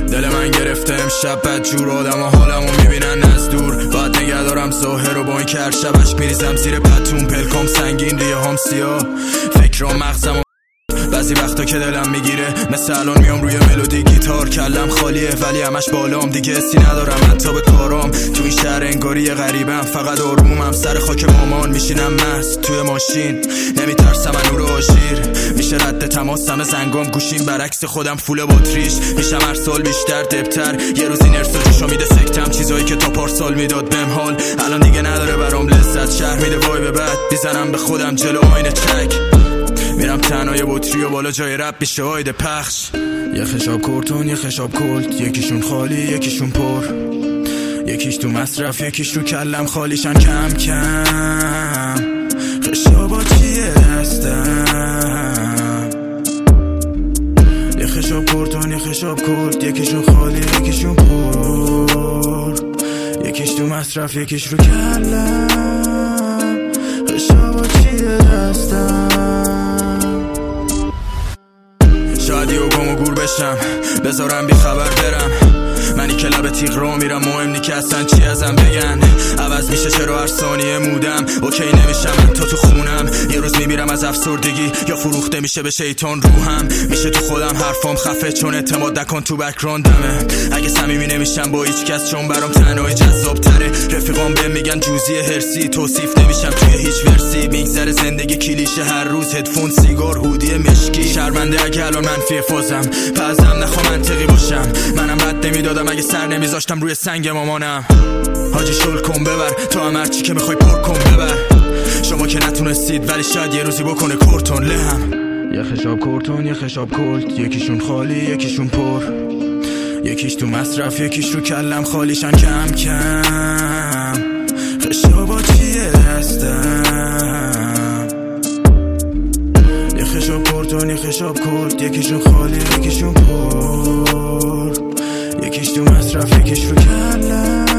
دل من گرفته امشب بدجور، آدم ها حالمو میبینن از دور. باید نگه دارم ظاهر رو با این که هر شب عشق میریزم زیر پتون، پلکام سنگین ریه هم سیاه، فکرام مغزم بعضی وقتا که دلم میگیره مثل الان میام روی ملودی گیتار، کلم خالیه ولی همش بالام، دیگه حسی ندارم حتی به کارام. تو این شهر انگاری غریبم، فقط آرومم سر خاک مامان، میشینم مست توی ماشین نمیترسم از نور آژیر، میشه رد تماسم زنگام گوشیم برعکس خودم فول باتریش، میشم هر سال بیشتر دبتر، یه روز این ارسا جوشو میده سکتم، چیزایی که تا پارسال میداد بهم حال الان دیگه نداره برام لذت، شهر میده وای به بعد میزنم به خودم جلو آینه چک، میرم تنهای بطری و بالا جای رب میشه آیده پخش. یه خشاب کورتون یه خشاب کلت، یکیشون خالی یکیشون پر، یکیش تو مصرف یکیش رو کلم خالیشن کم کم، خشابا چیه دستم. یه خشاب کورتون یه خشاب کلت، یکیشون خالی یکیشون پر، یکیش تو مصرف یکیش رو کلم، خشابا چیه دستم. شاید یه گم و گور بشم بذارم بی خبر برم، منی که لب تیغ را میرم، مهم نی که اصلا چی ازم بگن، عوض میشه چرا هر ثانیه مودم، اوکی نمیشم تا تو خونم، یه روز میمیرم از افسردگی یا فروخته میشه به شیطان روحم، میشه تو خودم حرفام خفه چون اعتماد نکن تو بک‌گراندمه، اگه صمیمی نمیشم با هیچ کس چون برام تنهایی جذاب تره، رفیقام بهم میگن جوزی هرسی، توصیف نمیشم توی هیچ ورسی، میگذره زندگی کلیشه هر روز، هدفون سیگار هودی مشکی، شرمنده اگه الان منفی فازم پزم نخوا منطقی باشم، منم رد نمیدادم اگه سر نمیذاشتم روی سنگ مامانم، حاجی شل کن ببر تو هم هرچی که میخوای پر کن ببر، شما که نتونستید ولی شاید یه روزی بکنه کورتون لهم. یه خشاب کورتون یه خشاب کلت، یکیشون خالی یکیشون پر، یکیش تو مصرف یکیش رو کلم خالیشن کم کم، خشابا چیه دستم. یه خشاب کورتون یه خشاب کلت، یکیشون خالی یکیشون پر، یکیش تو مصرف یکیش رو کلم.